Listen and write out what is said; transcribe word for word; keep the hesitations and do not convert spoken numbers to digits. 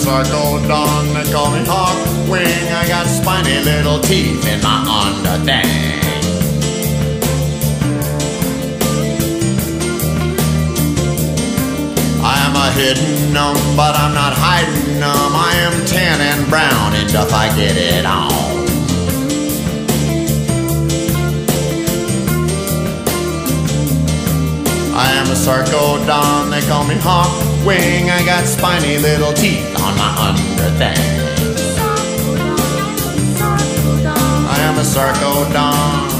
Sarcodon, they call me Hawkwing. I got spiny little teeth in my underthing. I am a hidden gnome, but I'm not hiding them. I am tan and brown enough, I get it on. I am a Sarcodon, they call me Hawkwing. I got spiny little teeth on my underthing. I am a Sarcodon.